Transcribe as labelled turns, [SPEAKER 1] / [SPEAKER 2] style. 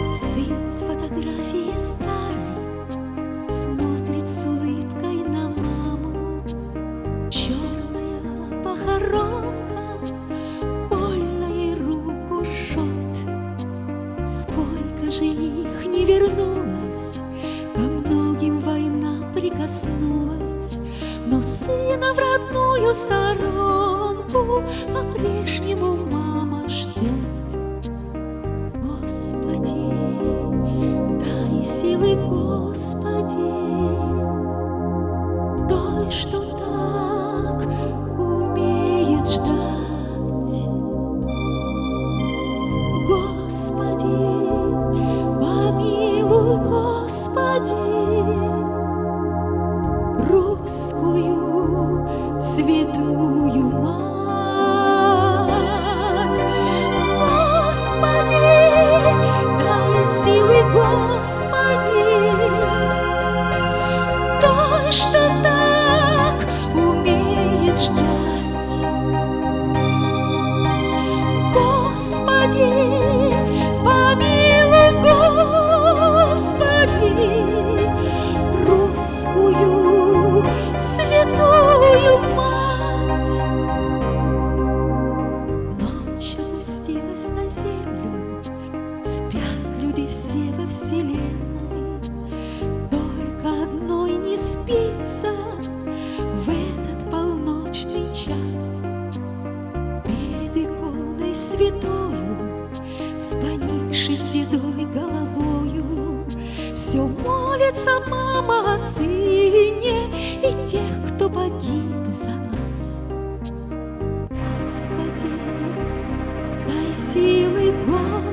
[SPEAKER 1] Сын с фотографии старой смотрит с улыбкой на маму. Черная похоронка больно ей руку жжет. Сколько же их не вернулось, ко многим война прикоснулась, но сына в родную сторонку по-прежнему мама ждет. Господи, дай силы, Господи, той, что так умеет ждать. Господи, помилуй, Господи, русскую святую мать. Господи, дай силы, Господи, той, что так умеет ждать. Господи, помилуй, Господи, русскую святую мать. Ночь опустилась на землю, спят люди все во вселенной. Только одной не спится в этот полночный час. Перед иконой святою, с поникшей седой головою, все молится мама о сыне и тех, кто погиб за нас. Господи, дай силы, Господи,